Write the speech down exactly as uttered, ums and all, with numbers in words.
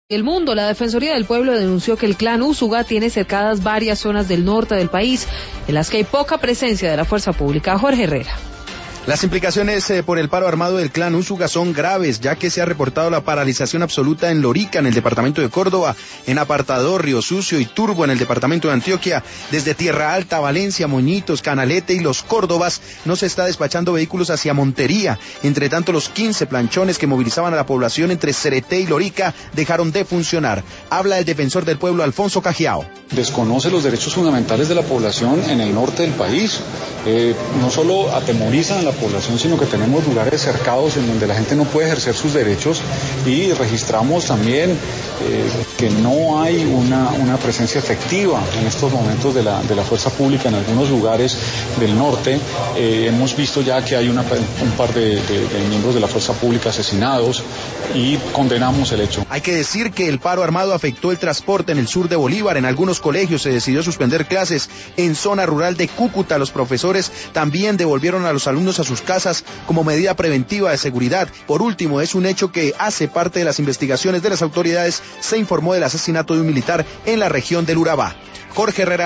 El mundo, la Defensoría del Pueblo denunció que el clan Usuga tiene cercadas varias zonas del norte del país, en las que hay poca presencia de la fuerza pública. Jorge Herrera. Las implicaciones eh, por el paro armado del clan Usuga son graves, ya que se ha reportado la paralización absoluta en Lorica, en el departamento de Córdoba, en Apartador, Río Sucio y Turbo, en el departamento de Antioquia. Desde Tierra Alta, Valencia, Moñitos, Canalete y Los Córdobas no se está despachando vehículos hacia Montería. Entre tanto, los quince planchones que movilizaban a la población entre Cereté y Lorica dejaron de funcionar. Habla el defensor del pueblo, Alfonso Cajiao. Desconoce los derechos fundamentales de la población en el norte del país. Eh, no solo atemorizan a la población, sino que tenemos lugares cercados en donde la gente no puede ejercer sus derechos, y registramos también eh, que no hay una, una presencia efectiva en estos momentos de la, de la fuerza pública en algunos lugares del norte. Eh, hemos visto ya que hay una, un par de, de, de miembros de la fuerza pública asesinados y condenamos el hecho. Hay que decir que el paro armado afectó el transporte en el sur de Bolívar. En algunos colegios se decidió suspender clases. En zona rural de Cúcuta, los profesores también devolvieron a los alumnos a sus casas como medida preventiva de seguridad. Por último, es un hecho que hace parte de las investigaciones de las autoridades. Se informó del asesinato de un militar en la región del Urabá. Jorge Herrera.